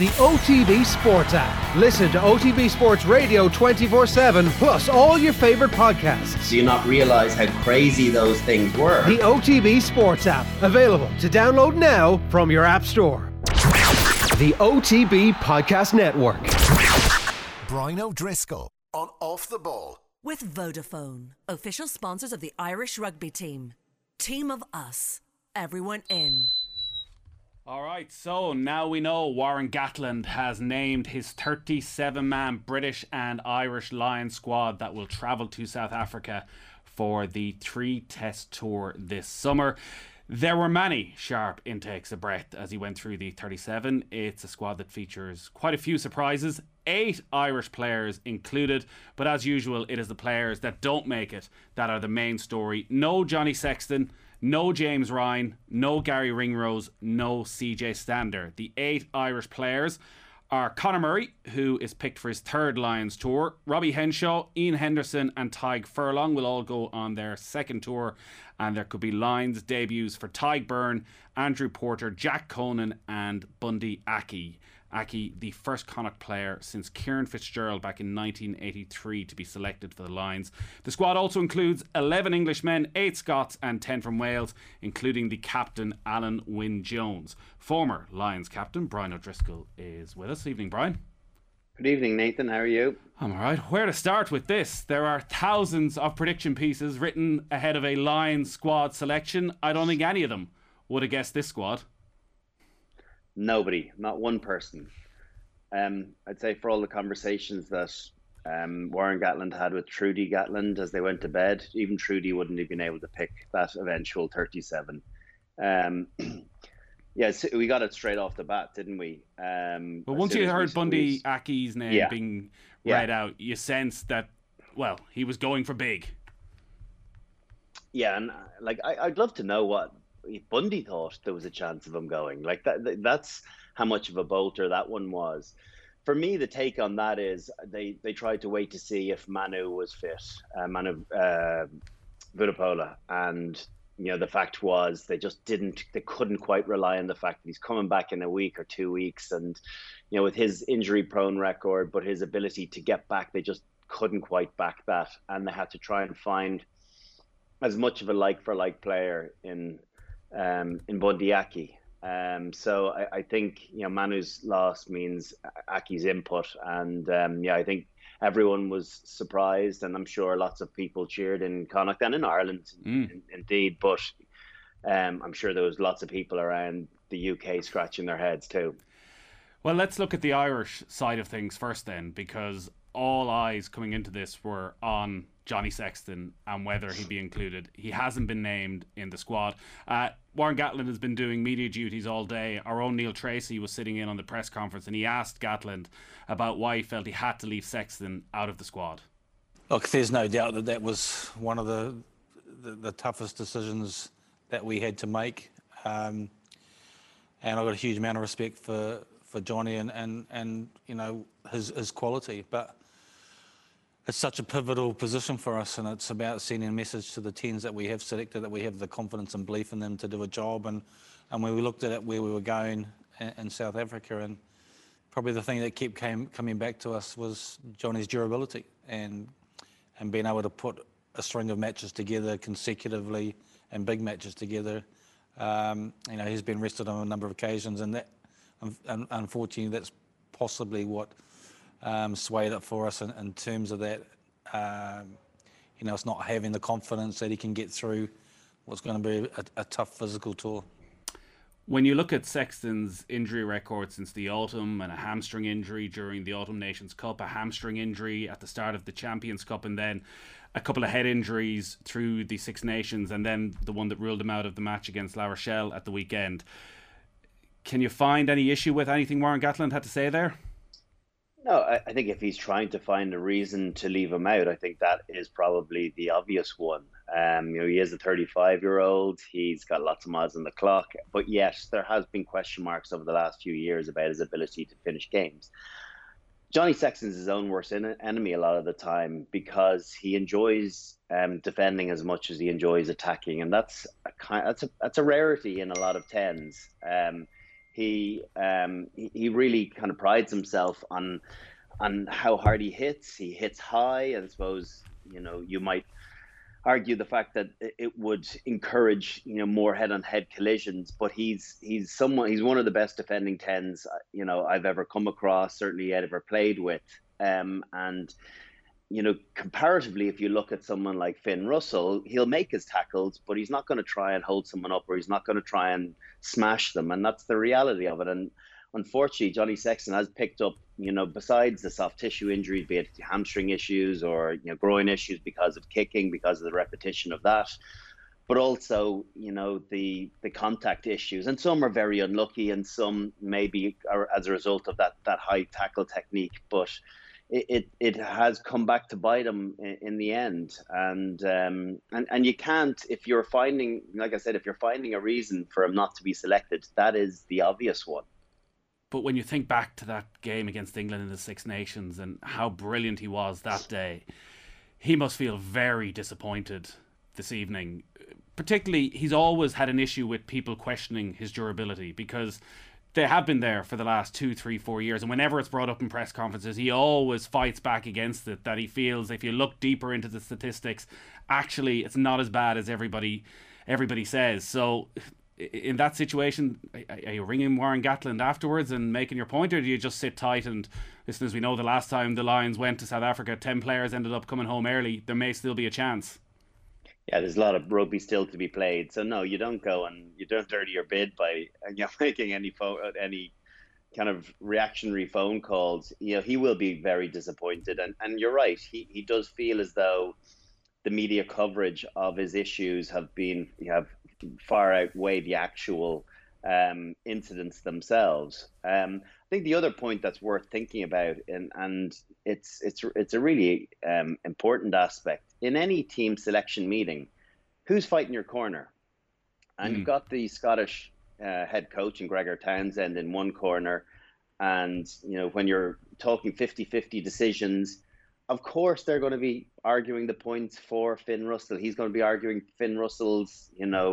The OTB Sports app. Listen to OTB Sports Radio 24/7, plus all your favorite podcasts. Do you not realize how crazy those things were? The OTB Sports app. Available to download now from your app store. The OTB Podcast Network. Brian O'Driscoll on Off the Ball. With Vodafone, official sponsors of the Irish rugby team. Team of us. Everyone in. All right, so now we know Warren Gatland has named his 37-man British and Irish Lions squad that will travel to South Africa for the 3-test tour this summer. There were many sharp intakes of breath as he went through the 37. It's a squad that features quite a few surprises, 8 Irish players included, but as usual, it is the players that don't make it that are the main story. No Johnny Sexton, no James Ryan, no Gary Ringrose, no CJ Stander. The 8 Irish players are Conor Murray, who is picked for his 3rd Lions tour. Robbie Henshaw, Ian Henderson and Tadhg Furlong will all go on their 2nd tour, and there could be Lions debuts for Tadhg Byrne, Andrew Porter, Jack Conan and Bundy Aki. Aki, the first Connacht player since Kieran Fitzgerald back in 1983 to be selected for the Lions. The squad also includes 11 Englishmen, 8 Scots and 10 from Wales, including the captain Alan Wynne-Jones. Former Lions captain Brian O'Driscoll is with us. Evening, Brian. Good evening, Nathan. How are you? I'm alright. Where to start with this? There are thousands of prediction pieces written ahead of a Lions squad selection. I don't think any of them would have guessed this squad. Nobody, not one person. I'd say for all the conversations that Warren Gatland had with Trudy Gatland as they went to bed, even Trudy wouldn't have been able to pick that eventual 37. Yes, we got it straight off the bat, didn't we? But once you heard Bundy Aki's name being read out, you sensed that, well, he was going for big. Yeah, and I'd love to know what Bundy thought there was a chance of him going. That's how much of a bolter that one was. For me, the take on that is they tried to wait to see if Manu was fit, Manu Vunipola, and the fact was they couldn't quite rely on the fact that he's coming back in a week or 2 weeks, and with his injury prone record, but his ability to get back, they just couldn't quite back that, and they had to try and find as much of a like for like player in Bundy Aki. So I think Manu's loss means Aki's input, and I think everyone was surprised, and I'm sure lots of people cheered in Connacht and in Ireland indeed, but I'm sure there was lots of people around the UK scratching their heads too. Well, let's look at the Irish side of things first then, because all eyes coming into this were on Johnny Sexton and whether he'd be included. He hasn't been named in the squad. Warren Gatland has been doing media duties all day. Our own Neil Tracy was sitting in on the press conference, and he asked Gatland about why he felt he had to leave Sexton out of the squad. Look, there's no doubt that was one of the toughest decisions that we had to make. And I've got a huge amount of respect for Johnny and his quality. But it's such a pivotal position for us, and it's about sending a message to the 10s that we have selected, that we have the confidence and belief in them to do a job. And when we looked at it, where we were going in South Africa, and probably the thing that kept coming back to us was Johnny's durability and being able to put a string of matches together consecutively and big matches together. He's been rested on a number of occasions, and that, unfortunately, that's possibly what swayed it for us in terms of that. It's not having the confidence that he can get through what's going to be a tough physical tour. When you look at Sexton's injury record since the autumn, and a hamstring injury during the Autumn Nations Cup, a hamstring injury at the start of the Champions Cup, and then a couple of head injuries through the Six Nations, and then the one that ruled him out of the match against La Rochelle at the weekend, can you find any issue with anything Warren Gatland had to say there? No, I think if he's trying to find a reason to leave him out, I think that is probably the obvious one. He is a 35-year-old. He's got lots of miles on the clock. But yes, there has been question marks over the last few years about his ability to finish games. Johnny Sexton's his own worst enemy a lot of the time, because he enjoys defending as much as he enjoys attacking, and that's a rarity in a lot of 10s. He really kind of prides himself on how hard he hits. He hits high, and I suppose you might argue the fact that it would encourage more head-on-head collisions. But he's one of the best defending tens I've ever come across. Certainly, I've ever played with. And comparatively, if you look at someone like Finn Russell, he'll make his tackles, but he's not going to try and hold someone up, or he's not going to try and smash them. And that's the reality of it. And unfortunately, Johnny Sexton has picked up, besides the soft tissue injuries, be it hamstring issues or groin issues because of kicking, because of the repetition of that, but also the contact issues. And some are very unlucky, and some maybe are as a result of that high tackle technique. But it has come back to bite him in the end. And you can't, if you're finding, like I said, if you're finding a reason for him not to be selected, that is the obvious one. But when you think back to that game against England in the Six Nations and how brilliant he was that day, he must feel very disappointed this evening. Particularly, he's always had an issue with people questioning his durability, because they have been there for the last 2, 3, 4 years. And whenever it's brought up in press conferences, he always fights back against it, that he feels if you look deeper into the statistics, actually it's not as bad as everybody says. So in that situation, are you ringing Warren Gatland afterwards and making your point, or do you just sit tight and listen? As we know, the last time the Lions went to South Africa, 10 players ended up coming home early. There may still be a chance. Yeah, there's a lot of rugby still to be played. So no, you don't go and you don't dirty your bid by making any kind of reactionary phone calls. He will be very disappointed, and you're right. He does feel as though the media coverage of his issues have far outweigh the actual incidents themselves. I think the other point that's worth thinking about, and it's a really important aspect in any team selection meeting, who's fighting your corner? And you've got the Scottish head coach and Gregor Townsend in one corner, and when you're talking 50-50 decisions, of course they're going to be arguing the points for Finn Russell. He's going to be arguing Finn Russell's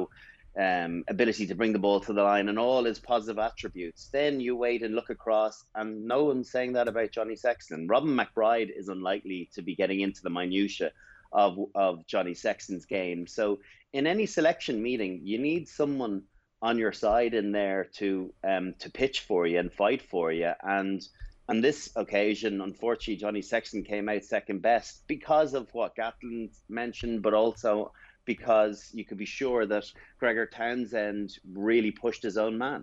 ability to bring the ball to the line and all his positive attributes. Then you wait and look across, and no one's saying that about Johnny Sexton. Robin McBride is unlikely to be getting into the minutiae of Johnny Sexton's game. So in any selection meeting, you need someone on your side in there to pitch for you and fight for you. And on this occasion, unfortunately, Johnny Sexton came out second best because of what Gatland mentioned, but also because you could be sure that Gregor Townsend really pushed his own man.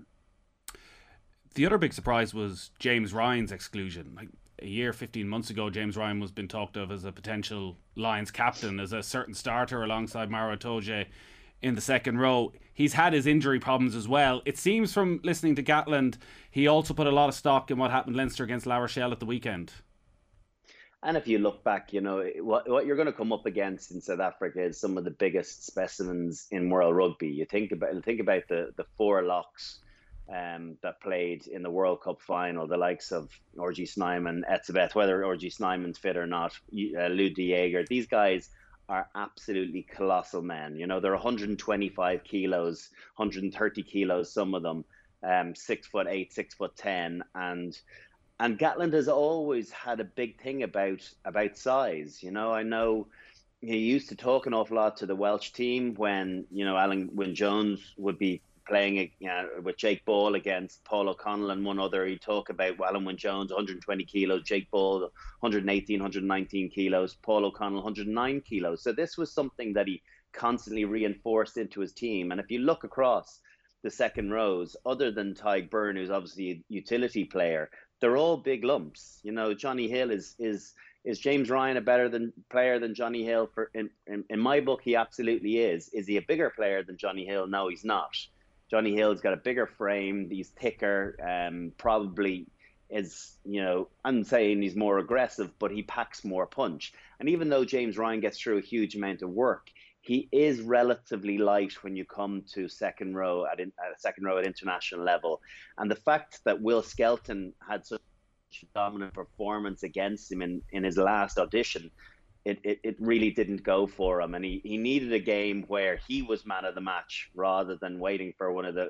The other big surprise was James Ryan's exclusion. Like a year, 15 months ago, James Ryan was been talked of as a potential Lions captain, as a certain starter alongside Maro Itoje in the second row. He's had his injury problems as well. It seems from listening to Gatland, he also put a lot of stock in what happened Leinster against La Rochelle at the weekend. And if you look back, what you're going to come up against in South Africa is some of the biggest specimens in world rugby. You think about the four locks that played in the World Cup final, the likes of R.G. Snyman, Etzebeth, whether R.G. Snyman's fit or not, Lou de Jager. These guys are absolutely colossal men. They're 125 kilos, 130 kilos, some of them, 6'8", 6'10", and Gatland has always had a big thing about size. I know he used to talk an awful lot to the Welsh team when Alan Wynne-Jones would be playing with Jake Ball against Paul O'Connell and one other. He'd talk about Alan Wynne-Jones 120 kilos, Jake Ball 118, 119 kilos, Paul O'Connell 109 kilos. So this was something that he constantly reinforced into his team. And if you look across the second rows, other than Tadhg Beirne, who's obviously a utility player, they're all big lumps. Johnny Hill is James Ryan a better player than Johnny Hill? In my book, he absolutely is. Is he a bigger player than Johnny Hill? No, he's not. Johnny Hill's got a bigger frame. He's thicker. Probably is, I'm saying he's more aggressive, but he packs more punch. And even though James Ryan gets through a huge amount of work, he is relatively light when you come to second row at international level. And the fact that Will Skelton had such a dominant performance against him in his last audition, it really didn't go for him. And he needed a game where he was man of the match rather than waiting for one of the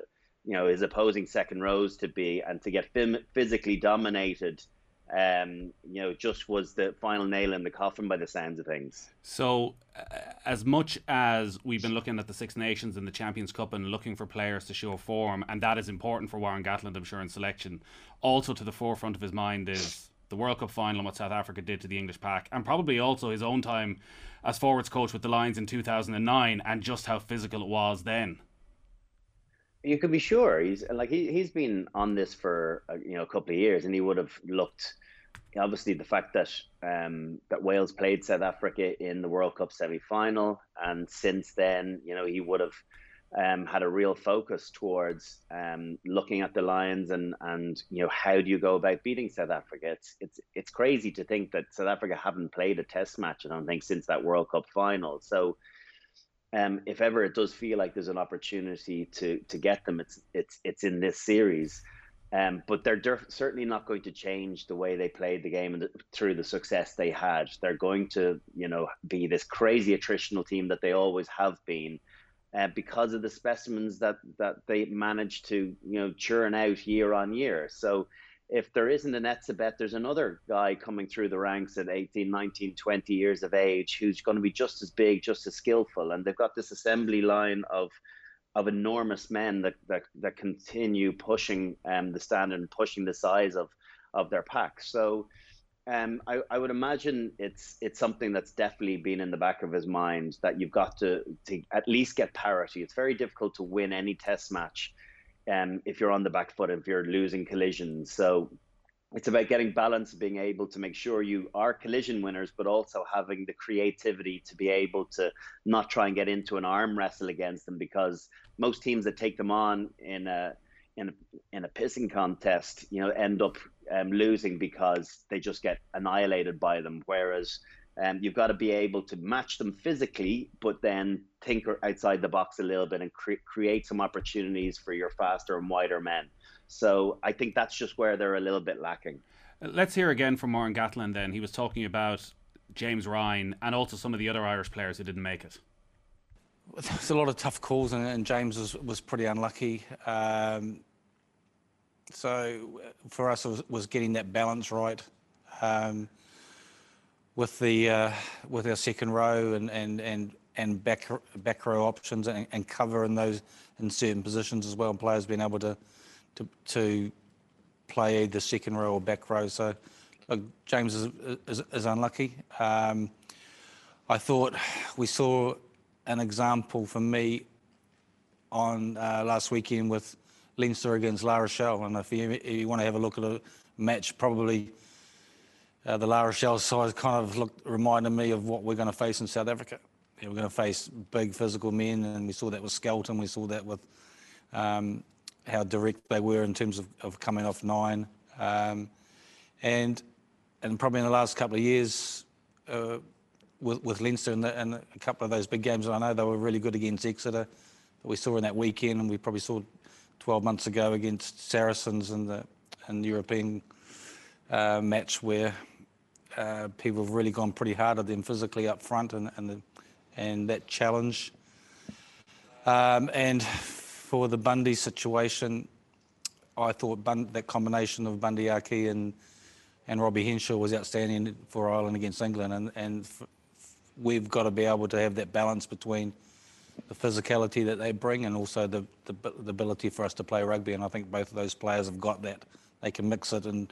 his opposing second rows to be, and to get physically dominated, just was the final nail in the coffin by the sounds of things. So, as much as we've been looking at the Six Nations and the Champions Cup and looking for players to show form, and that is important for Warren Gatland, I'm sure, in selection, also to the forefront of his mind is the World Cup final and what South Africa did to the English pack, and probably also his own time as forwards coach with the Lions in 2009 and just how physical it was then. You can be sure he's been on this for a couple of years, and he would have looked. Obviously, the fact that that Wales played South Africa in the World Cup semi-final, and since then, he would have had a real focus towards looking at the Lions and how do you go about beating South Africa? It's crazy to think that South Africa haven't played a Test match, I don't think, since that World Cup final. So. If ever it does feel like there's an opportunity to get them, it's in this series. But they're certainly not going to change the way they played the game through the success they had. They're going to, be this crazy attritional team that they always have been, because of the specimens that they managed to, churn out year on year. So if there isn't an Etzebeth, there's another guy coming through the ranks at 18, 19, 20 years of age who's going to be just as big, just as skillful. And they've got this assembly line of enormous men that continue pushing the standard and pushing the size of their pack. So I would imagine it's something that's definitely been in the back of his mind, that you've got to at least get parity. It's very difficult to win any Test match if you're on the back foot, if you're losing collisions. So it's about getting balance, being able to make sure you are collision winners, but also having the creativity to be able to not try and get into an arm wrestle against them, because most teams that take them on in a pissing contest, end up losing because they just get annihilated by them. Whereas you've got to be able to match them physically, but then think outside the box a little bit and create some opportunities for your faster and wider men. So I think that's just where they're a little bit lacking. Let's hear again from Warren Gatland then. He was talking about James Ryan and also some of the other Irish players who didn't make it. There's a lot of tough calls, and James was pretty unlucky. So for us, it was getting that balance right. With our second row and back row options and cover in certain positions as well, and players being able to play either second row or back row. So look, James is unlucky. I thought we saw an example for me on last weekend with Leinster against La Rochelle, and if you want to have a look at a match, probably. The La Rochelle side kind of reminded me of what we're going to face in South Africa. We're going to face big physical men, and we saw that with Skelton. We saw that with how direct they were in terms of coming off 9. And probably in the last couple of years with Leinster and a couple of those big games, I know they were really good against Exeter, that we saw in that weekend, and we probably saw 12 months ago against Saracens in the European match where people have really gone pretty hard at them physically up front and that challenge. And for the Bundy situation, I thought that combination of Bundy Aki and Robbie Henshaw was outstanding for Ireland against England, and we've got to be able to have that balance between the physicality that they bring and also the ability for us to play rugby, and I think both of those players have got that. They can mix it and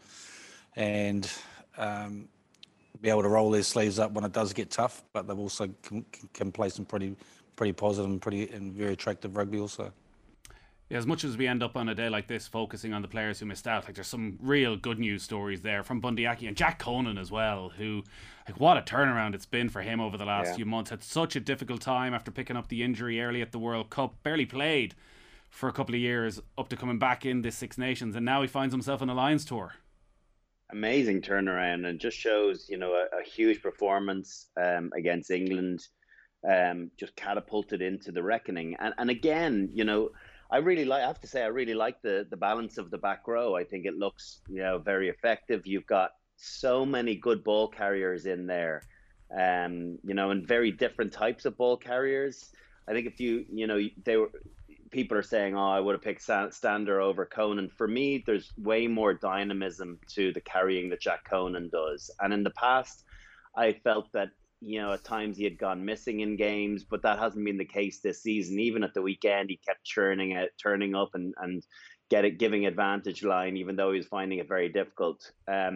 be able to roll their sleeves up when it does get tough, but they've also can play some pretty positive and very attractive rugby also. Yeah, as much as we end up on a day like this focusing on the players who missed out, like there's some real good news stories there from Bundy Aki and Jack Conan as well, who, like, what a turnaround it's been for him over the last few months. Had such a difficult time after picking up the injury early at the World Cup, barely played for a couple of years up to coming back in this Six Nations, and now he finds himself on a Lions tour. Amazing turnaround, and just shows, a huge performance against England, just catapulted into the reckoning. And again, I have to say, I really like the balance of the back row. I think it looks, very effective. You've got so many good ball carriers in there, and very different types of ball carriers. I think if people are saying, "Oh, I would have picked Stander over Conan." For me, there's way more dynamism to the carrying that Jack Conan does. And in the past, I felt that, at times he had gone missing in games, but that hasn't been the case this season. Even at the weekend, he kept turning up and giving advantage line, even though he was finding it very difficult.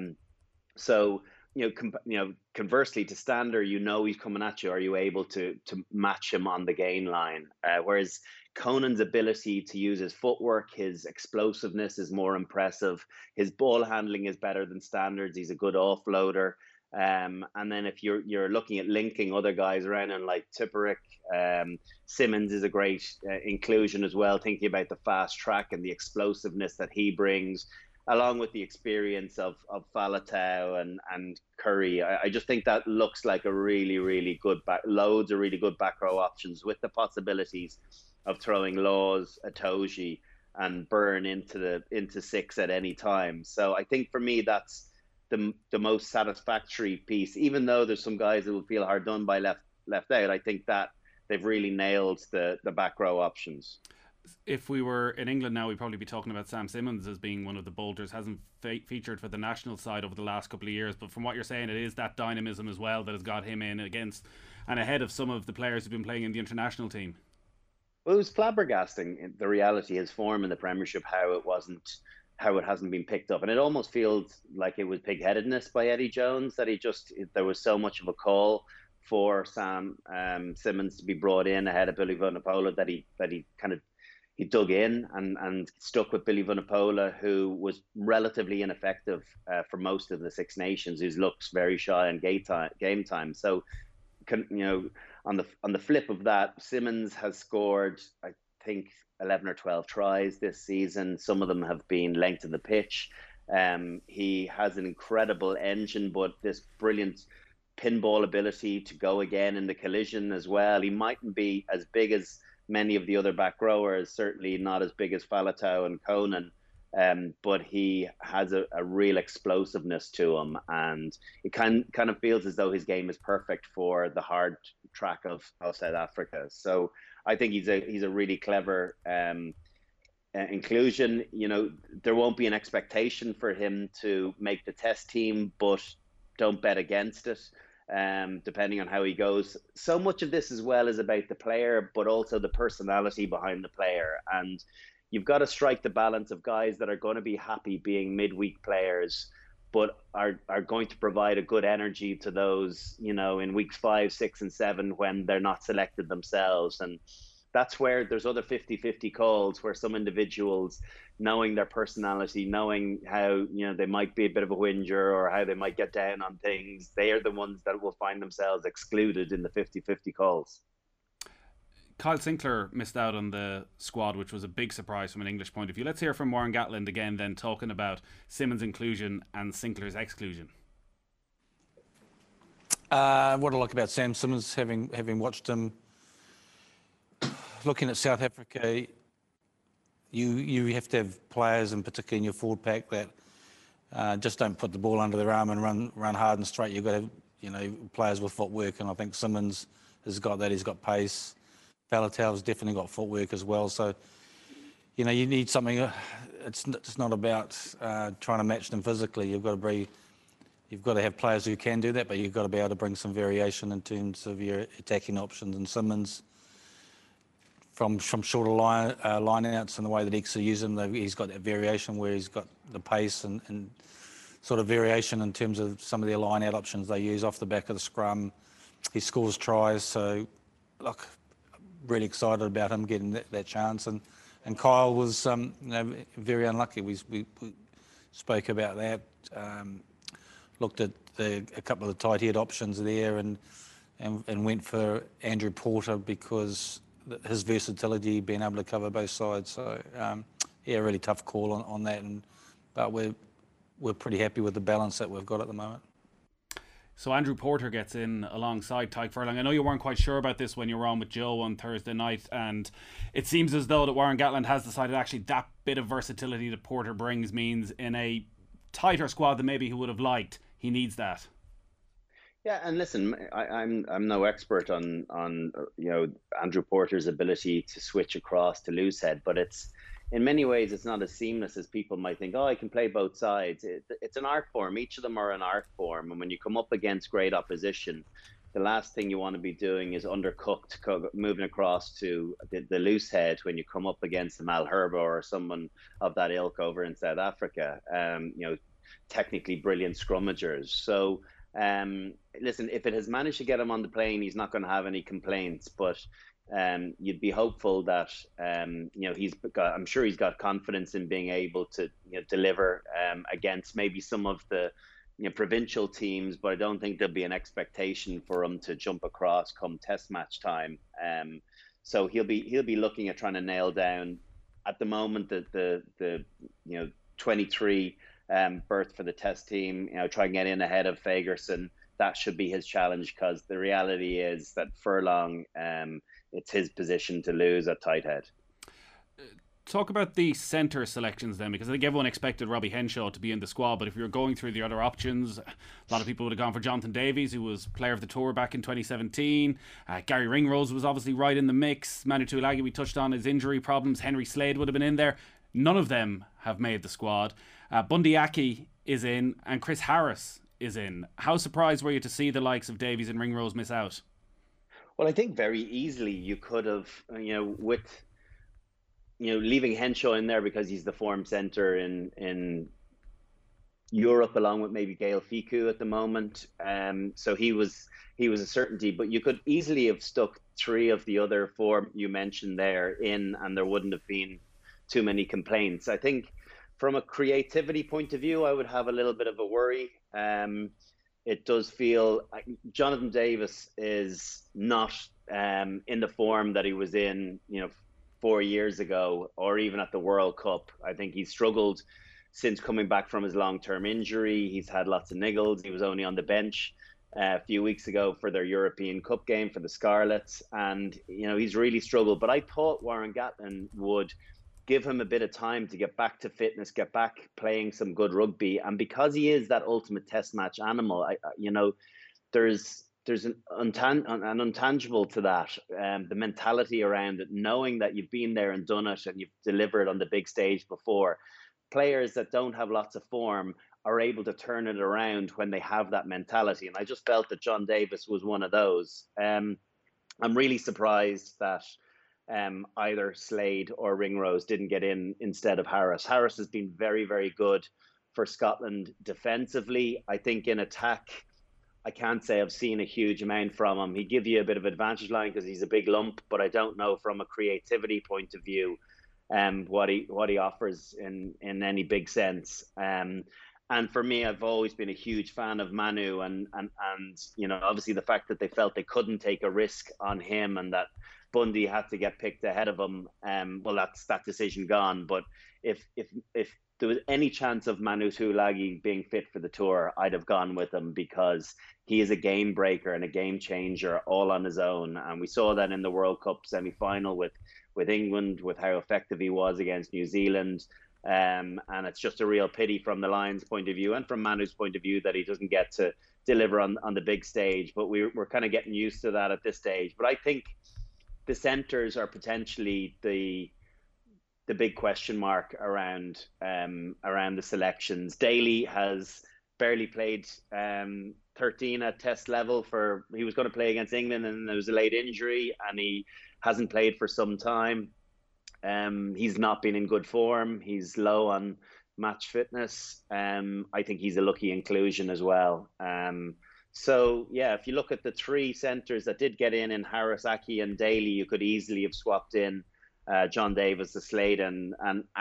So, conversely to Stander, he's coming at you. Are you able to match him on the gain line? Whereas Conan's ability to use his footwork, his explosiveness is more impressive. His ball handling is better than Standard's. He's a good offloader. And then if you're looking at linking other guys around him like Tipuric, Simmons is a great inclusion as well, thinking about the fast track and the explosiveness that he brings, along with the experience of Faletau and Curry. I just think that looks like a really, really good loads of really good back row options, with the possibilities of throwing Laws, Itoje, and Byrne into six at any time. So I think for me that's the most satisfactory piece. Even though there's some guys that will feel hard done by left out, I think that they've really nailed the back row options. If we were in England now, we'd probably be talking about Sam Simmons as being one of the bolters. Hasn't featured for the national side over the last couple of years, but from what you're saying, it is that dynamism as well that has got him in against and ahead of some of the players who've been playing in the international team. Well, it was flabbergasting, the reality, his form in the Premiership, how it hasn't been picked up. And it almost feels like it was pig-headedness by Eddie Jones, that there was so much of a call for Sam Simmons to be brought in ahead of Billy Vunipola that he dug in and stuck with Billy Vunipola, who was relatively ineffective for most of the Six Nations, who looks very shy in game time. So, on the flip of that, Simmons has scored, I think, 11 or 12 tries this season. Some of them have been length of the pitch. He has an incredible engine, but this brilliant pinball ability to go again in the collision as well. He mightn't be as big as many of the other back rowers, certainly not as big as Faletau and Conan, but he has a real explosiveness to him, and it kind of feels as though his game is perfect for the hard track of South Africa. So I think he's a really clever inclusion. There won't be an expectation for him to make the test team, but don't bet against it. Depending on how he goes. So much of this as well is about the player, but also the personality behind the player. And you've got to strike the balance of guys that are going to be happy being midweek players, but are going to provide a good energy to those, in weeks 5, 6, and 7 when they're not selected themselves. And that's where there's other 50-50 calls, where some individuals, knowing their personality, knowing how, they might be a bit of a whinger or how they might get down on things, they are the ones that will find themselves excluded in the 50-50 calls. Kyle Sinclair missed out on the squad, which was a big surprise from an English point of view. Let's hear from Warren Gatland again, then, talking about Simmons' inclusion and Sinclair's exclusion. What I like about Sam Simmons, having watched him, looking at South Africa, you have to have players, in particular in your forward pack, that just don't put the ball under their arm and run hard and straight. You've got to have, players with footwork, and I think Simmons has got that. He's got pace. Faletau's definitely got footwork as well. So, you need something. It's not about trying to match them physically. You've got to have players who can do that, but you've got to be able to bring some variation in terms of your attacking options. And Simmons, from shorter line-outs and the way that Exeter use him, he's got that variation where he's got the pace and sort of variation in terms of some of their line-out options they use off the back of the scrum. He scores tries, so look, really excited about him getting that chance. And Kyle was very unlucky. We spoke about that. Looked at a couple of the tight head options there and went for Andrew Porter because his versatility, being able to cover both sides. So really tough call on that. But we're pretty happy with the balance that we've got at the moment. So Andrew Porter gets in alongside Tadhg Furlong. I know you weren't quite sure about this when you were on with Joe on Thursday night, and it seems as though that Warren Gatland has decided actually that bit of versatility that Porter brings means in a tighter squad than maybe he would have liked, he needs that. Yeah, and listen, I'm no expert on Andrew Porter's ability to switch across to loosehead, but it's in many ways it's not as seamless as people might think. Oh, I can play both sides. It's an art form. Each of them are an art form, and when you come up against great opposition, the last thing you want to be doing is undercooked, moving across to the loose head when you come up against the Malherbe or someone of that ilk over in South Africa. Technically brilliant scrummagers. So listen, if it has managed to get him on the plane, he's not going to have any complaints. But you'd be hopeful that I'm sure he's got confidence in being able to deliver against maybe some of the provincial teams. But I don't think there'll be an expectation for him to jump across come Test match time. So he'll be looking at trying to nail down at the moment the 23. Berth for the Test team, try and get in ahead of Fagerson. That should be his challenge, because the reality is that Furlong, it's his position to lose at tight head. Talk about the centre selections then, because I think everyone expected Robbie Henshaw to be in the squad, but if you were going through the other options, a lot of people would have gone for Jonathan Davies, who was player of the tour back in 2017. Gary Ringrose was obviously right in the mix. Manu Tuilagi, we touched on his injury problems. Henry Slade would have been in there. None of them have made the squad. Bundee Aki is in, and Chris Harris is in. How surprised were you to see the likes of Davies and Ringrose miss out? Well, I think very easily you could have, with leaving Henshaw in there because he's the form centre in Europe, along with maybe Gael Fickou at the moment. So he was a certainty, but you could easily have stuck three of the other four you mentioned there in, and there wouldn't have been too many complaints. I think from a creativity point of view, I would have a little bit of a worry. It does feel Jonathan Davis is not in the form that he was in, 4 years ago, or even at the World Cup. I think he's struggled since coming back from his long-term injury. He's had lots of niggles. He was only on the bench a few weeks ago for their European Cup game for the Scarlets, and he's really struggled. But I thought Warren Gatland would give him a bit of time to get back to fitness, get back playing some good rugby. And because he is that ultimate Test match animal, there's an intangible to that, the mentality around it, knowing that you've been there and done it and you've delivered on the big stage before. Players that don't have lots of form are able to turn it around when they have that mentality. And I just felt that John Davis was one of those. I'm really surprised that either Slade or Ringrose didn't get in instead of Harris. Harris has been very, very good for Scotland defensively. I think in attack, I can't say I've seen a huge amount from him. He'd give you a bit of advantage line because he's a big lump, but I don't know from a creativity point of view what he offers in any big sense. And for me, I've always been a huge fan of Manu, and obviously the fact that they felt they couldn't take a risk on him and that Bundee had to get picked ahead of him. Well, that's that decision gone. But if there was any chance of Manu Tuilagi being fit for the tour, I'd have gone with him, because he is a game breaker and a game changer all on his own. And we saw that in the World Cup semi-final with England, with how effective he was against New Zealand. And it's just a real pity from the Lions' point of view and from Manu's point of view that he doesn't get to deliver on the big stage. But we're kind of getting used to that at this stage. But I think the centres are potentially the big question mark around the selections. Daly has barely played 13 at Test level. He was going to play against England, and there was a late injury, and he hasn't played for some time. He's not been in good form. He's low on match fitness. I think he's a lucky inclusion as well. So, yeah, if you look at the three centres that did get in Harris, Aki and Daly, you could easily have swapped in John Davis to Slade and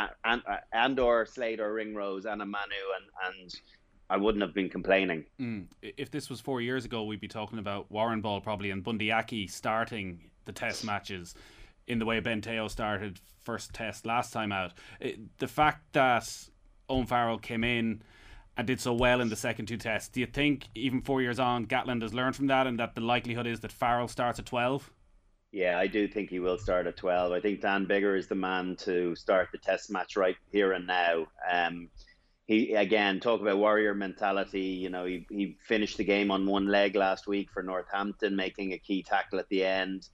or Slade or Ringrose and a Manu, and I wouldn't have been complaining. If this was 4 years ago, we'd be talking about Warren Ball probably and Bundee Aki starting the Test matches in the way Ben Teo started first Test last time out. The fact that Owen Farrell came in and did so well in the second two Tests, do you think even 4 years on Gatland has learned from that, and that the likelihood is that Farrell starts at 12? Yeah, I do think he will start at 12. I think Dan Biggar is the man to start the Test match right here and now. he again, talk about warrior mentality. You know, he finished the game on one leg last week for Northampton, making a key tackle at the end.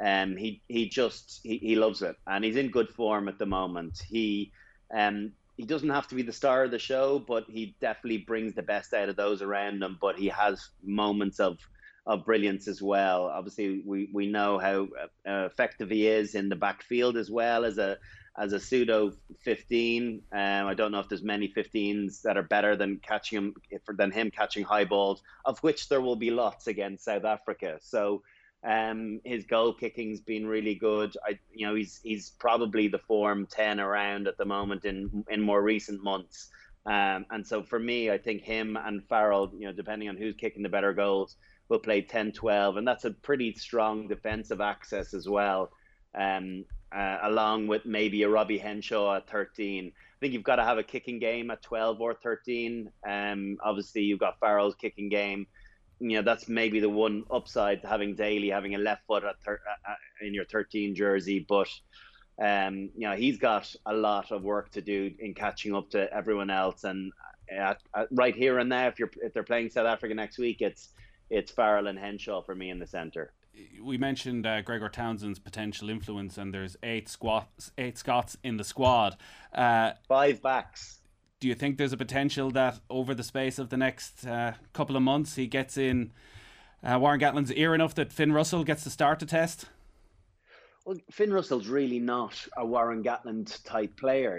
He loves it, and he's in good form at the moment. He doesn't have to be the star of the show, but he definitely brings the best out of those around him. But he has moments of brilliance as well. Obviously, we know how effective he is in the backfield as well as a pseudo 15. I don't know if there's many 15s that are better than him catching high balls, of which there will be lots against South Africa. So his goal kicking's been really good. He's probably the form 10 around at the moment in more recent months. And so for me, I think him and Farrell, depending on who's kicking the better goals, will play 10-12, and that's a pretty strong defensive access as well. Along with maybe a Robbie Henshaw at 13. I think you've got to have a kicking game at 12 or 13. Obviously, you've got Farrell's kicking game. That's maybe the one upside to having Daly having a left foot in your 13 jersey. But he's got a lot of work to do in catching up to everyone else. And right here and now, if they're playing South Africa next week, it's Farrell and Henshaw for me in the centre. We mentioned Gregor Townsend's potential influence, and there's eight Scots in the squad. 5 backs. Do you think there's a potential that over the space of the next couple of months he gets in Warren Gatland's ear enough that Finn Russell gets to start the test? Well, Finn Russell's really not a Warren Gatland type player.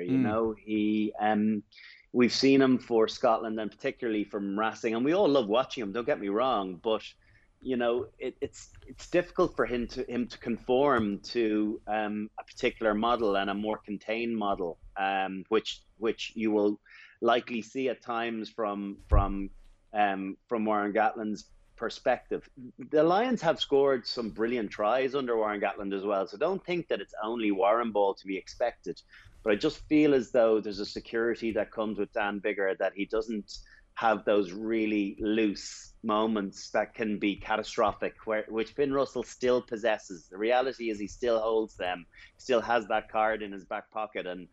We've seen him for Scotland and particularly from Racing, and we all love watching him. Don't get me wrong, but it's difficult for him to conform to a particular model and a more contained model, which you will likely see at times from Warren Gatland's perspective. The Lions have scored some brilliant tries under Warren Gatland as well, so don't think that it's only Warren ball to be expected. But I just feel as though there's a security that comes with Dan Biggar, that he doesn't have those really loose moments that can be catastrophic, which Finn Russell still possesses. The reality is he still holds them, still has that card in his back pocket, and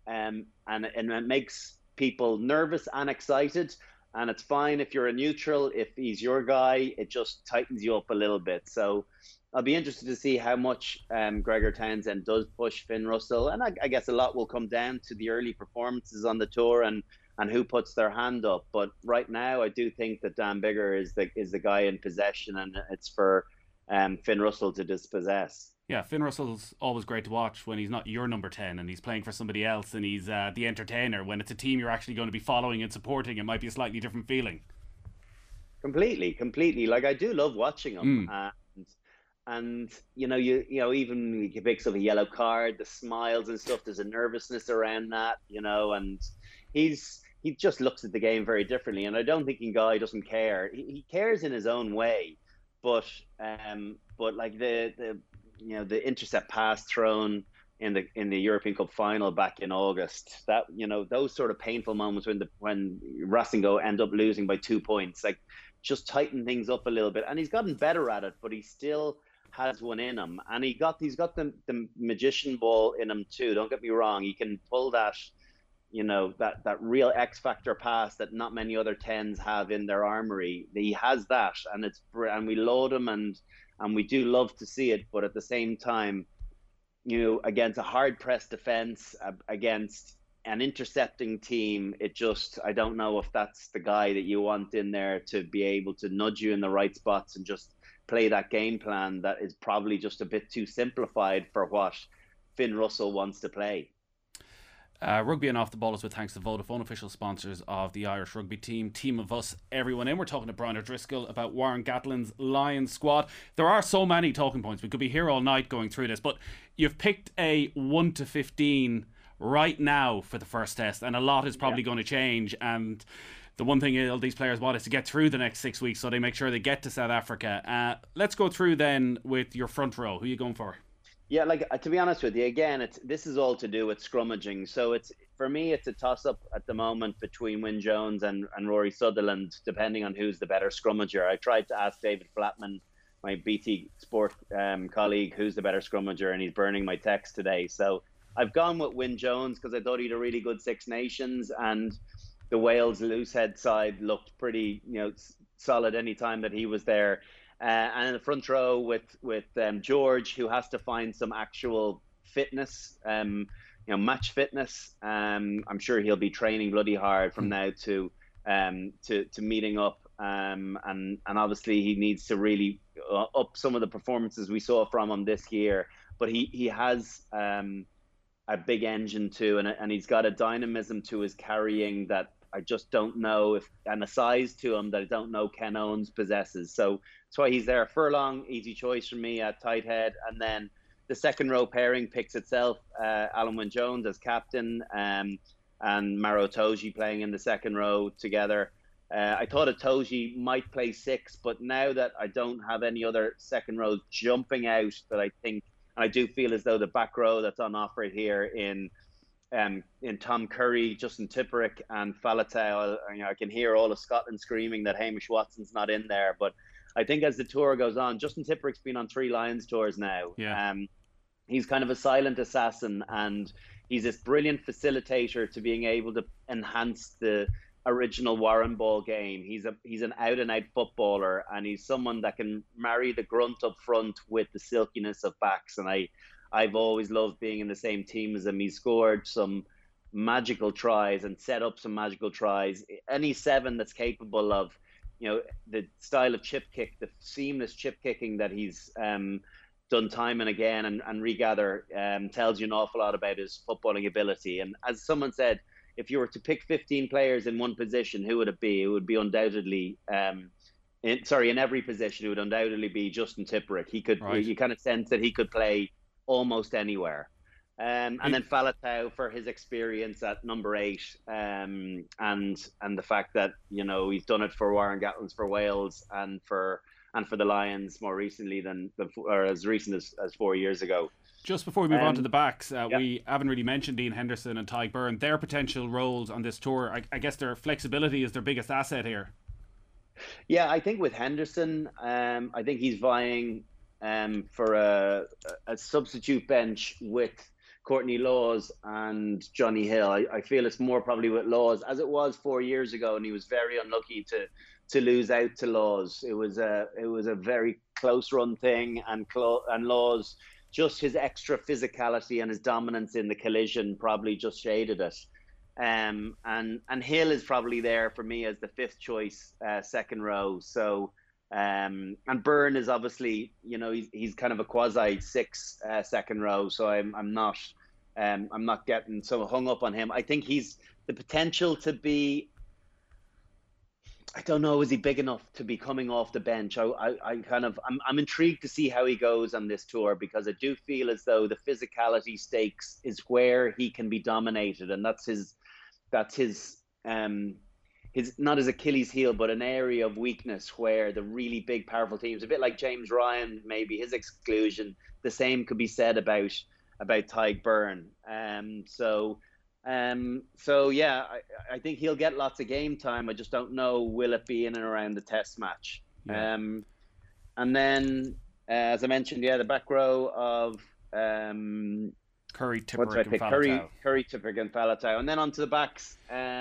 it makes people nervous and excited. And it's fine if you're a neutral. If he's your guy, it just tightens you up a little bit. So I'll be interested to see how much Gregor Townsend does push Finn Russell. And I guess a lot will come down to the early performances on the tour and who puts their hand up. But right now, I do think that Dan Biggar is the guy in possession, and it's for Finn Russell to dispossess. Yeah, Finn Russell's always great to watch when he's not your number 10 and he's playing for somebody else and he's the entertainer. When it's a team you're actually going to be following and supporting, it might be a slightly different feeling. Completely. Like, I do love watching him. And even he picks up a yellow card, the smiles and stuff, there's a nervousness around that, and he just looks at the game very differently. And I don't think Guy doesn't care. He cares in his own way, but like the intercept pass thrown in the European Cup final back in August, that those sort of painful moments when Racing end up losing by 2 points, like, just tighten things up a little bit. And he's gotten better at it, but he still has one in him, and he's got the magician ball in him too. Don't get me wrong, he can pull that that real X factor pass that not many other 10s have in their armory. He has that, and we load him, and we do love to see it. But at the same time, against a hard pressed defense, against an intercepting team, I don't know if that's the guy that you want in there to be able to nudge you in the right spots and just play that game plan that is probably just a bit too simplified for what Finn Russell wants to play. Rugby and Off the Ball is with thanks to Vodafone, official sponsors of the Irish rugby team. Team of us, everyone in. We're talking to Brian O'Driscoll about Warren Gatland's Lions squad. There are so many talking points. We could be here all night going through this, but you've picked a 1 to 15 right now for the first test, and a lot is probably going to change. And the one thing all these players want is to get through the next 6 weeks so they make sure they get to South Africa. Let's go through then with your front row. Who are you going for? Yeah, to be honest with you, again, this is all to do with scrummaging. So for me, it's a toss-up at the moment between Wyn Jones and Rory Sutherland, depending on who's the better scrummager. I tried to ask David Flatman, my BT Sport colleague, who's the better scrummager, and he's burning my text today. So I've gone with Wyn Jones because I thought he had a really good Six Nations, and the Wales loosehead side looked pretty, solid any time that he was there. And in the front row with George, who has to find some actual fitness, match fitness. I'm sure he'll be training bloody hard from now to meeting up. And obviously he needs to really up some of the performances we saw from him this year. But he has a big engine too, and he's got a dynamism to his carrying that I just don't know and a size to him that I don't know Ken Owens possesses. So that's why he's there. Furlong, easy choice for me at tight head. And then the second row pairing picks itself. Alan Wynne-Jones as captain, and Maro Itoje playing in the second row together. I thought Itoje might play 6, but now that I don't have any other second rows jumping out, that I think, and I do feel as though the back row that's on offer here in Tom Curry, Justin Tipperick, and Faletau, I can hear all of Scotland screaming that Hamish Watson's not in there. But I think as the tour goes on, Justin Tipperick's been on 3 Lions tours now. Yeah. He's kind of a silent assassin, and he's this brilliant facilitator to being able to enhance the original Warren Ball game. He's an out-and-out footballer, and he's someone that can marry the grunt up front with the silkiness of backs. And I've always loved being in the same team as him. He scored some magical tries and set up some magical tries. Any 7 that's capable of, the style of chip kick, the seamless chip kicking that he's done time and again and regather, tells you an awful lot about his footballing ability. And as someone said, if you were to pick 15 players in one position, who would it be? It would be undoubtedly, in every position, it would undoubtedly be Justin Tipperick. He could, right. You kind of sense that he could play almost anywhere. And then Faletau for his experience at number 8, and the fact that he's done it for Warren Gatland for Wales and for the Lions more recently or as recent as 4 years ago. Just before we move on to the backs, we haven't really mentioned Dean Henderson and Tadhg Beirne. Their potential roles on this tour, I guess their flexibility is their biggest asset here. Yeah, I think with Henderson, I think he's vying for a substitute bench with Courtney Lawes and Johnny Hill. I feel it's more probably with Lawes, as it was 4 years ago, and he was very unlucky to lose out to Lawes. It was a very close run thing, and Lawes, just his extra physicality and his dominance in the collision probably just shaded it. And Hill is probably there for me as the 5th choice second row. So and Beirne is obviously, he's kind of a quasi 6 second row. So I'm not getting so hung up on him. I think he's the potential to be, I don't know, is he big enough to be coming off the bench? I'm intrigued to see how he goes on this tour, because I do feel as though the physicality stakes is where he can be dominated, and that's his not his Achilles heel, but an area of weakness where the really big, powerful teams, a bit like James Ryan, maybe his exclusion, the same could be said about Tadhg Beirne. So yeah, I think he'll get lots of game time. I just don't know, will it be in and around the test match? Yeah. And then, as I mentioned, the back row of Curry, Tipperick, and Faletau. Curry, Tipperick, and Faletau. And then onto the backs.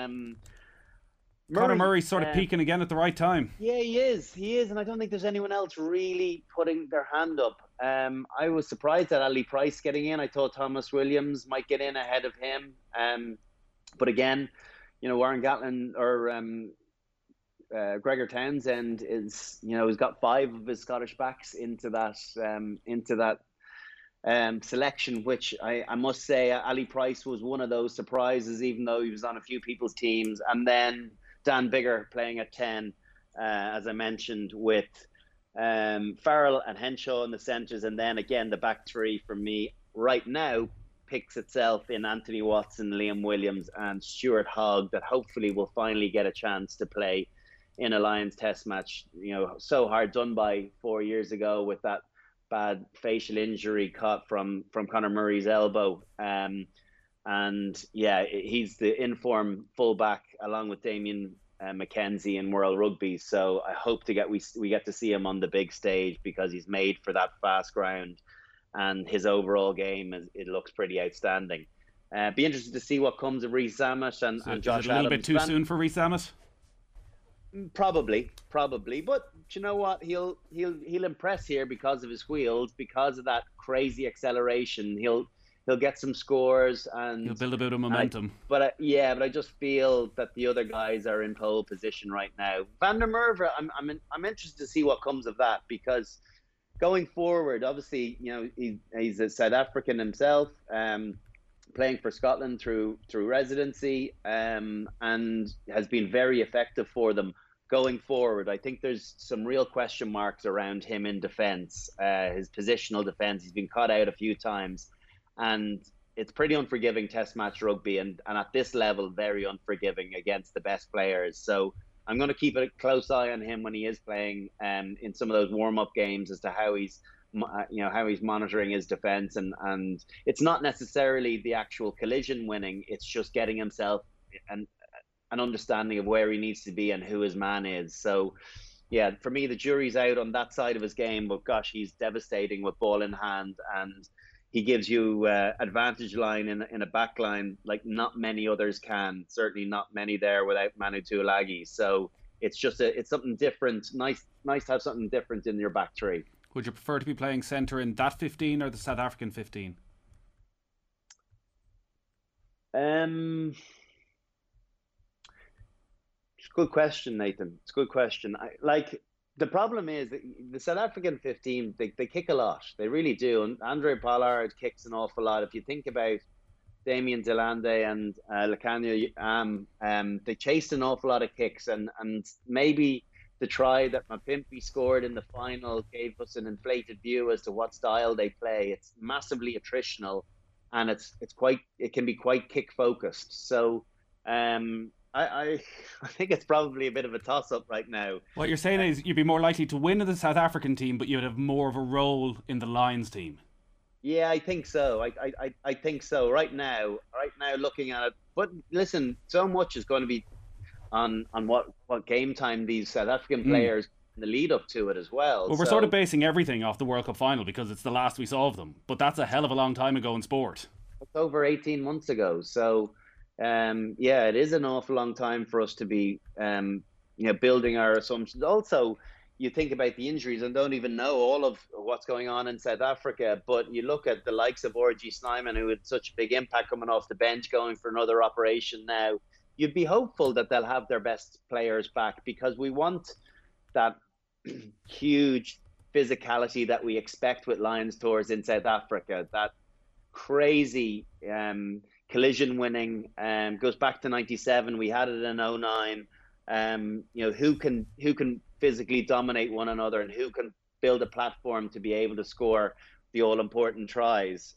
Conor Murray's sort of peaking again at the right time. Yeah, he is, and I don't think there's anyone else really putting their hand up. I was surprised at Ali Price getting in. I thought Thomas Williams might get in ahead of him. But again, Warren Gatland or Gregor Townsend is, he's got 5 of his Scottish backs into that selection, which I must say, Ali Price was one of those surprises, even though he was on a few people's teams. And then Dan Biggar playing at 10, as I mentioned, with Farrell and Henshaw in the centres. And then again, the back 3 for me right now picks itself in Anthony Watson, Liam Williams, and Stuart Hogg, that hopefully will finally get a chance to play in a Lions test match. So hard done by 4 years ago with that bad facial injury caught from Conor Murray's elbow. And yeah, he's the inform fullback along with Damien McKenzie in World Rugby. So I hope we get to see him on the big stage, because he's made for that fast ground, and his overall game it looks pretty outstanding. Be interested to see what comes of Reece Zammit and Josh Adams. Is it a little bit too soon for Reece Zammit? Probably. But you know what? He'll impress here because of his wheels, because of that crazy acceleration. He'll get some scores and he'll build a bit of momentum. But I just feel that the other guys are in pole position right now. Van der Merwe, I'm interested to see what comes of that, because going forward, obviously, he's a South African himself, playing for Scotland through residency, and has been very effective for them. Going forward, I think there's some real question marks around him in defence, his positional defence. He's been caught out a few times, and it's pretty unforgiving Test match rugby, and at this level, very unforgiving against the best players. So I'm going to keep a close eye on him when he is playing in some of those warm-up games, as to how he's monitoring his defence, and it's not necessarily the actual collision winning. It's just getting himself an understanding of where he needs to be and who his man is. So, yeah, for me, the jury's out on that side of his game. But gosh, he's devastating with ball in hand, and he gives you advantage line in a back line like not many others can. Certainly not many there without Manu Tuilagi. So it's something different. Nice to have something different in your back three. Would you prefer to be playing centre in that 15 or the South African 15? It's a good question, Nathan. It's a good question. The problem is that the South African 15, they kick a lot. They really do. And Andre Pollard kicks an awful lot. If you think about Damien Delande and Lukhanyo, they chased an awful lot of kicks. And maybe the try that Mapimpi scored in the final gave us an inflated view as to what style they play. It's massively attritional, and it can be quite kick focused. So I think it's probably a bit of a toss-up right now. What you're saying is you'd be more likely to win in the South African team, but you'd have more of a role in the Lions team. Yeah, I think so. I think so. Right now, looking at it. But listen, so much is going to be on what game time these South African players in the lead up to it as well. Well, we're sort of basing everything off the World Cup final because it's the last we saw of them. But that's a hell of a long time ago in sport. It's over 18 months ago. So it is an awful long time for us to be building our assumptions. Also, you think about the injuries and don't even know all of what's going on in South Africa, but you look at the likes of RG Snyman, who had such a big impact coming off the bench, going for another operation now. You'd be hopeful that they'll have their best players back, because we want that huge physicality that we expect with Lions tours in South Africa, that crazy collision winning, goes back to 97. We had it in 09. Who can physically dominate one another, and who can build a platform to be able to score the all important tries.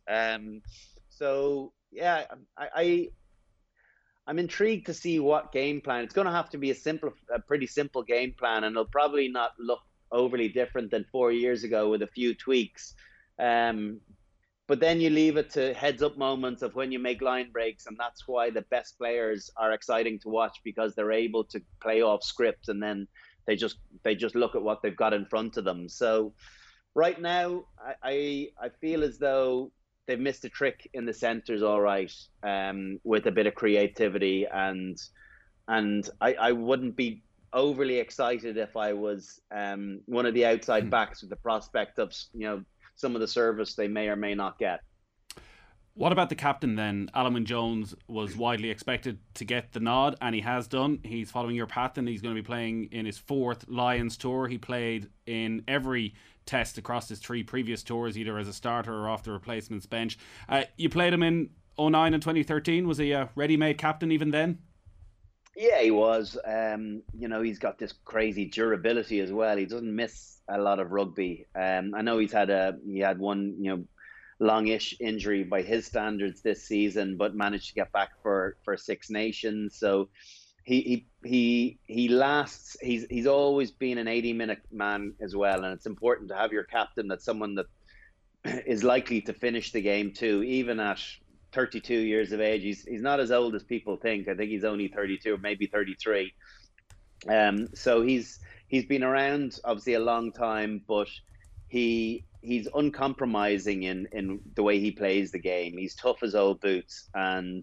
I'm intrigued to see what game plan. It's going to have to be a pretty simple game plan, and it'll probably not look overly different than 4 years ago with a few tweaks. But then you leave it to heads-up moments of when you make line breaks, and that's why the best players are exciting to watch, because they're able to play off script, and then they just look at what they've got in front of them. So right now, I feel as though they've missed a trick in the centres, all right, with a bit of creativity, and I wouldn't be overly excited if I was one of the outside backs with the prospect of some of the service they may or may not get. What about the captain then? Alun Wyn Jones was widely expected to get the nod, and he has done. He's following your path, and he's going to be playing in his 4th Lions tour. He played in every test across his 3 previous tours, either as a starter or off the replacements bench. You played him in 09 and 2013. Was he a ready-made captain even then? Yeah, he was. He's got this crazy durability as well. He doesn't miss a lot of rugby. I know he had one longish injury by his standards this season, but managed to get back for Six Nations. So he lasts. He's always been an 80-minute man as well, and it's important to have your captain that's someone that is likely to finish the game too, even at 32 years of age. He's not as old as people think. I think he's only 32 or maybe 33. So he's been around obviously a long time, but he's uncompromising in the way he plays the game. He's tough as old boots, and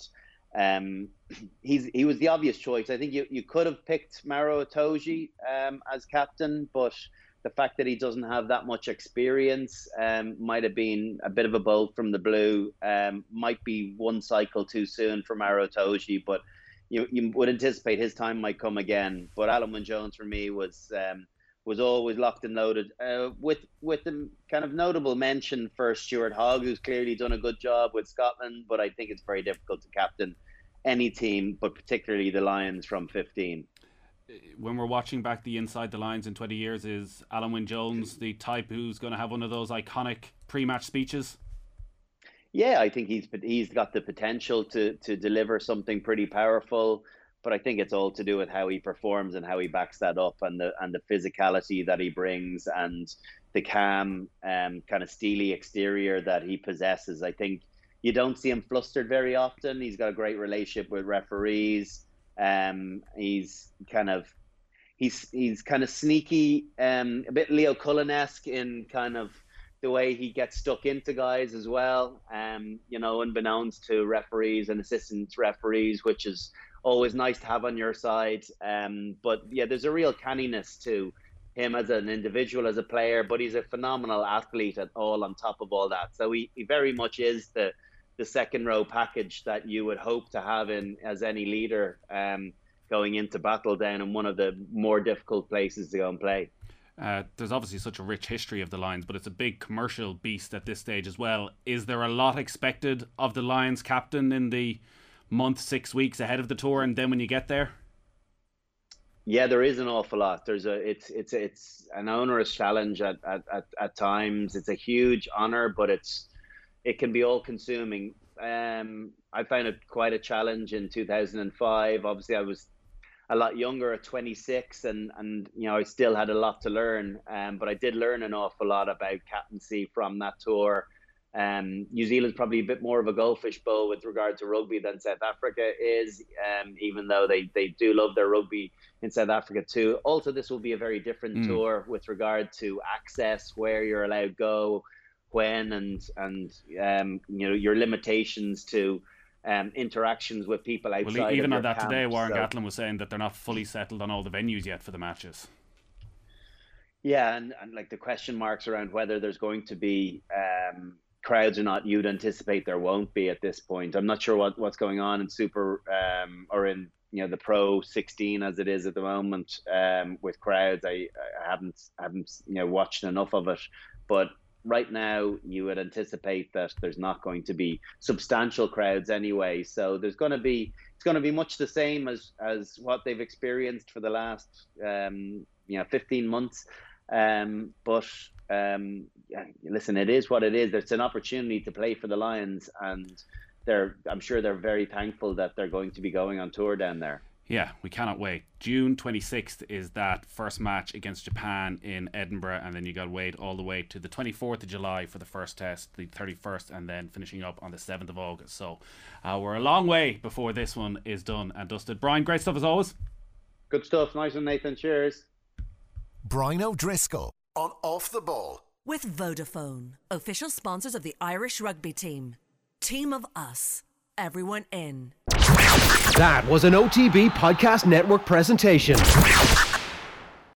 he was the obvious choice. I think you could have picked Maro Itoje as captain, but the fact that he doesn't have that much experience might have been a bit of a bolt from the blue. Might be one cycle too soon for Maro Itoje, but you would anticipate his time might come again. But Alun Wyn Jones for me was always locked and loaded, with the kind of notable mention for Stuart Hogg, who's clearly done a good job with Scotland, but I think it's very difficult to captain any team, but particularly the Lions from 15. When we're watching back the Inside the Lines in 20 years, is Alun Wyn Jones the type who's going to have one of those iconic pre-match speeches? Yeah, I think he's got the potential to deliver something pretty powerful, but I think it's all to do with how he performs and how he backs that up, and the physicality that he brings, and the calm kind of steely exterior that he possesses. I think you don't see him flustered very often. He's got a great relationship with referees. He's kind of sneaky, a bit Leo Cullen-esque in kind of the way he gets stuck into guys as well. Unbeknownst to referees and assistant referees, which is always nice to have on your side. But yeah, there's a real canniness to him as an individual, as a player, but he's a phenomenal athlete on top of all that. So he very much is the second row package that you would hope to have as any leader going into battle down in one of the more difficult places to go and play. There's obviously such a rich history of the Lions, but it's a big commercial beast at this stage as well. Is there a lot expected of the Lions captain in the month, 6 weeks ahead of the tour, and then when you get there? Yeah, there is an awful lot. It's an onerous challenge at times. It's a huge honor, but it can be all consuming. I found it quite a challenge in 2005. Obviously I was a lot younger at 26, and I still had a lot to learn. But I did learn an awful lot about captaincy from that tour. New Zealand's probably a bit more of a goldfish bowl with regard to rugby than South Africa is, even though they do love their rugby in South Africa too. Also, this will be a very different tour with regard to access, where you're allowed to go, when, and your limitations to interactions with people outside. Well, even of on that camp. today, Warren Gatland was saying that they're not fully settled on all the venues yet for the matches. Yeah, and like the question marks around whether there's going to be crowds or not, you'd anticipate there won't be at this point. I'm not sure what's going on in Super or in the Pro 16 as it is at the moment with crowds. I haven't watched enough of it, but right now you would anticipate that there's not going to be substantial crowds anyway. So it's going to be much the same as what they've experienced for the last 15 months. Listen, it is what it is. It's an opportunity to play for the Lions, and I'm sure they're very thankful that they're going to be going on tour down there. Yeah, we cannot wait. June 26th is that first match against Japan in Edinburgh, and then you got to wait all the way to the 24th of July for the first test, the 31st, and then finishing up on the 7th of August. So we're a long way before this one is done and dusted. Brian, great stuff as always. Good stuff. Nice one, Nathan. Cheers. Brian O'Driscoll on Off the Ball. With Vodafone, official sponsors of the Irish rugby team. Team of us. Everyone in. That was an OTB Podcast Network presentation.